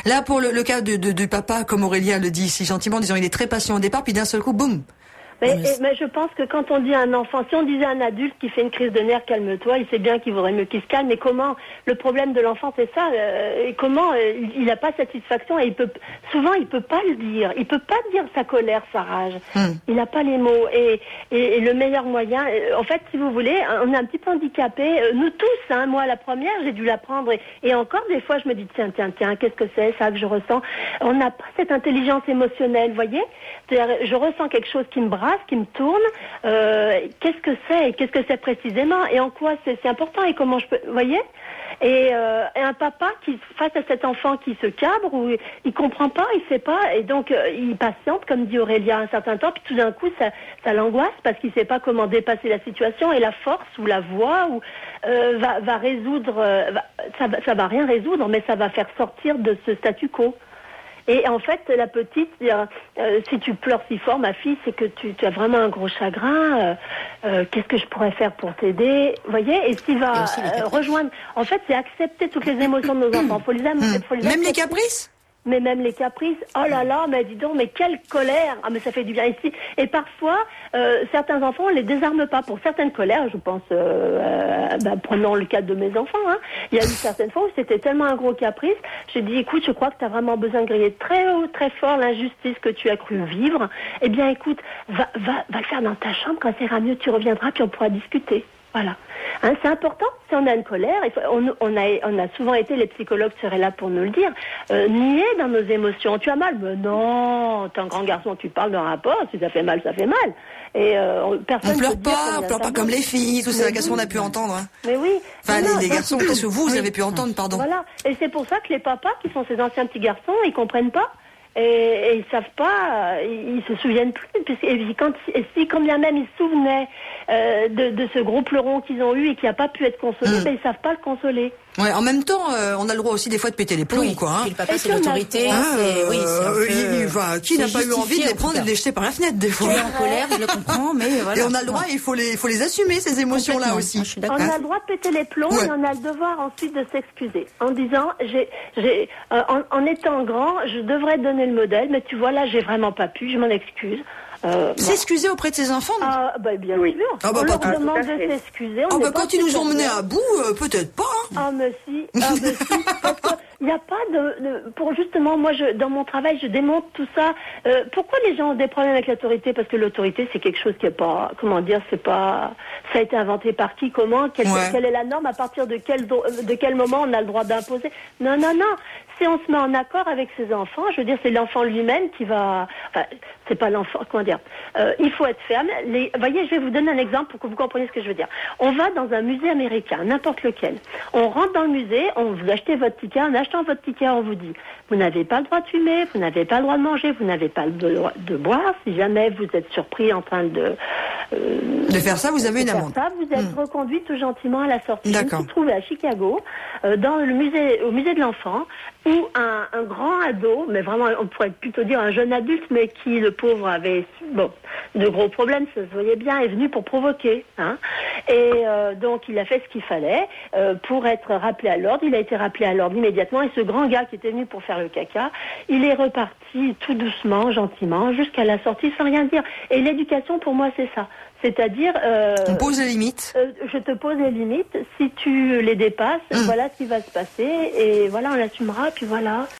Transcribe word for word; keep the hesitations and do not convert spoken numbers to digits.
Là, pour le, le cas de, de, du papa, comme Aurélien le dit si gentiment, disons, il est très patient au départ, puis d'un seul coup, boum. Mais, et, mais je pense que quand on dit à un enfant, si on disait à un adulte qui fait une crise de nerfs, calme-toi, il sait bien qu'il vaudrait mieux qu'il se calme. Mais comment, le problème de l'enfant, c'est ça. Euh, et comment euh, il n'a pas satisfaction et il peut, souvent il peut pas le dire. Il peut pas dire sa colère, sa rage. Mm. Il n'a pas les mots. Et, et, et le meilleur moyen, euh, en fait, si vous voulez, on est un petit peu handicapés. Euh, nous tous, hein, moi la première, j'ai dû l'apprendre. Et, et encore des fois, je me dis tiens, tiens, tiens, qu'est-ce que c'est ça que je ressens? On n'a pas cette intelligence émotionnelle, voyez. C'est-à-dire, je ressens quelque chose qui me brasse, qui me tourne. Euh, qu'est-ce que c'est? Qu'est-ce que c'est précisément? Et en quoi c'est, c'est important? Et comment je peux, vous voyez? Et, euh, et un papa qui, face à cet enfant qui se cabre, ou il comprend pas, il sait pas, et donc euh, il patiente, comme dit Aurélia, un certain temps, puis tout d'un coup ça, ça l'angoisse parce qu'il sait pas comment dépasser la situation, et la force ou la voix ou euh, va, va résoudre, euh, va, ça, ça va rien résoudre, mais ça va faire sortir de ce statu quo. Et en fait, la petite, euh, euh, si tu pleures si fort, ma fille, c'est que tu, tu as vraiment un gros chagrin. Euh, euh, qu'est-ce que je pourrais faire pour t'aider? Vous voyez? Et s'il va euh, rejoindre... En fait, c'est accepter toutes les émotions de nos enfants. Faut les, am- faut les Même accepter. les caprices? Mais même les caprices, oh là là, mais dis donc, mais quelle colère! Ah, mais ça fait du bien ici. Et parfois, euh, certains enfants, on les désarme pas. Pour certaines colères, je pense, euh, euh, bah, prenons le cas de mes enfants, hein. Il y a eu certaines fois où c'était tellement un gros caprice, j'ai dit, écoute, je crois que tu as vraiment besoin de griller très haut, très fort l'injustice que tu as cru vivre. Eh bien, écoute, va, va, va le faire dans ta chambre, quand ça ira mieux, tu reviendras, puis on pourra discuter. Voilà. Hein, c'est important, si on a une colère, il faut, on, on, a, on a souvent été, les psychologues seraient là pour nous le dire, euh, nier dans nos émotions. Tu as mal? Mais non, t'es un grand garçon, tu parles d'un rapport, si ça fait mal, ça fait mal. Et euh, personne on pleure peut pas, dire on pleure pas comme les filles, tout ça, qu'est-ce qu'on a pu entendre, hein. Mais oui. Enfin, non, les, les non, garçons, qu'est-ce que vous, vous oui. avez pu entendre, pardon. Voilà. Et c'est pour ça que les papas, qui sont ces anciens petits garçons, ils comprennent pas. Et, et ils savent pas, ils, ils se souviennent plus. Et puis quand, et si, quand bien même ils se souvenaient euh, de, de ce gros pleuron qu'ils ont eu et qui n'a pas pu être consolé, mmh. ben ils savent pas le consoler. Ouais, en même temps, euh, on a le droit aussi des fois de péter les plombs, oui, quoi. Hein. Puis le papa, c'est l'autorité. Ah, c'est, oui, c'est un peu, il, il va, qui n'a pas eu envie de les prendre et de les jeter par la fenêtre des fois? Tu es en colère, je le comprends, mais voilà. Et on a le droit, il faut les, il faut les assumer, ces émotions-là aussi. Je suis on a le droit de péter les plombs, ouais. Et on a le devoir ensuite de s'excuser en disant, j'ai, j'ai, euh, en, en étant grand, je devrais donner le modèle, mais tu vois là, j'ai vraiment pas pu, je m'en excuse. Euh, S'excuser auprès de ses enfants? Ah, bah, bien oui. sûr. Ah, bah, on leur pas demande de s'excuser. Ah, bah, quand ils nous ont menés à bout, euh, peut-être pas. Hein. Ah, mais si. Ah, mais si. Parce que il n'y a pas de, de... Pour justement, moi, je, dans mon travail, je démontre tout ça. Euh, pourquoi les gens ont des problèmes avec l'autorité? Parce que l'autorité, c'est quelque chose qui est pas... Comment dire? C'est pas... Ça a été inventé par qui? Comment? Quelle, ouais. quelle est la norme? À partir de quel, de quel moment on a le droit d'imposer? Non, non, non. Si on se met en accord avec ses enfants, je veux dire, c'est l'enfant lui-même qui va... Enfin, c'est pas l'enfant... Comment dire? Euh, il faut être ferme. Les... Voyez, je vais vous donner un exemple pour que vous compreniez ce que je veux dire. On va dans un musée américain, n'importe lequel. On rentre dans le musée, on vous achetez votre ticket. En achetant votre ticket, on vous dit, vous n'avez pas le droit de fumer, vous n'avez pas le droit de manger, vous n'avez pas le droit de boire. Si jamais vous êtes surpris en train de... Euh, de faire ça, vous avez une amende. Ça, vous êtes mmh. reconduit tout gentiment à la sortie. D'accord. Je me suis trouvée à Chicago, euh, dans le musée, au musée de l'enfant, où un, un grand ado, mais vraiment, on pourrait plutôt dire un jeune adulte, mais qui, le pauvre, avait bon, de gros problèmes, ça se voyait bien, est venu pour provoquer. Hein. Et euh, donc, il a fait ce qu'il fallait euh, pour être rappelé à l'ordre. Il a été rappelé à l'ordre immédiatement. Et ce grand gars qui était venu pour faire le caca, il est reparti tout doucement, gentiment, jusqu'à la sortie, sans rien dire. Et l'éducation, pour moi, c'est ça. C'est-à-dire... Euh, on pose les limites. Euh, je te pose les limites. Si tu les dépasses, mmh. voilà ce qui va se passer. Et voilà, on l'assumera, puis voilà.